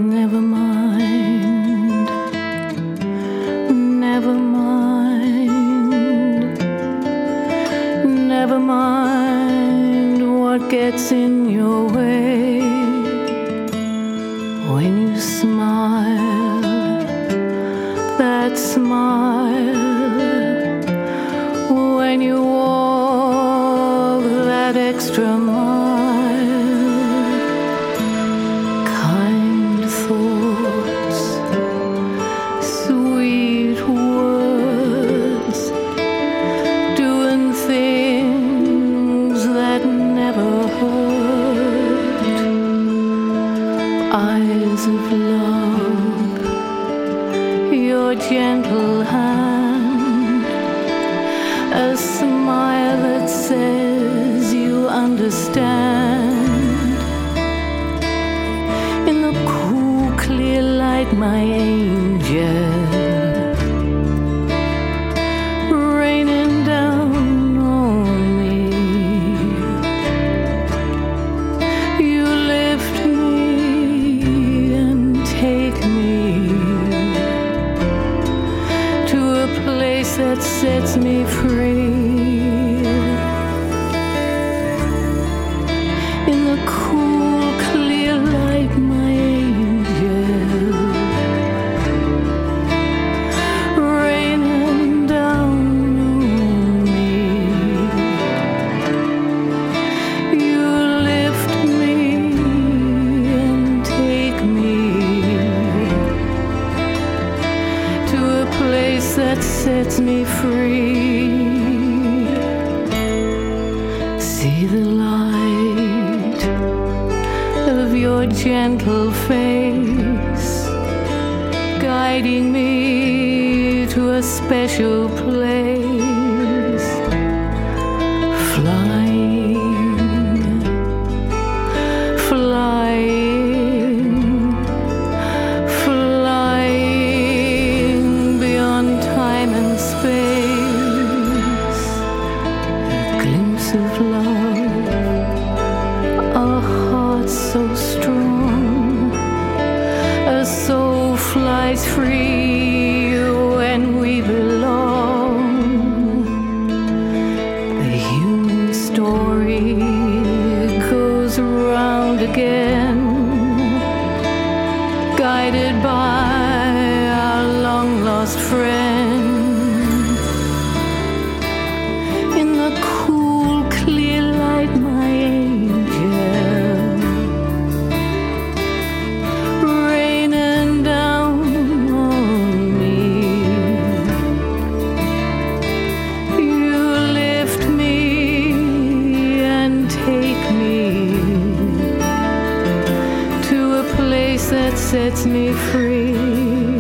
Never mind, never mind, never mind what gets in your way. When you smile, that smile, when you walk that extra mile, kind thoughts, sweet words, doing things that never hurt, eyes of love, your gentle hand, a smile that says you understand. In the cool, clear light, my angel, raining down on me, you lift me and take me to a place that sets me free. In the cool, clear light, my angel, raining down on me, you lift me and take me to a place that sets me free. See the light of your gentle face guiding me to a special place. Flying, flying, flying beyond time and space. A glimpse of love, a heart so strong, a soul flies free when we belong. The human story goes around again, guided by our long-lost friend. In the cool, clear light, my angel, raining down on me, you lift me and take me to a place that sets me free.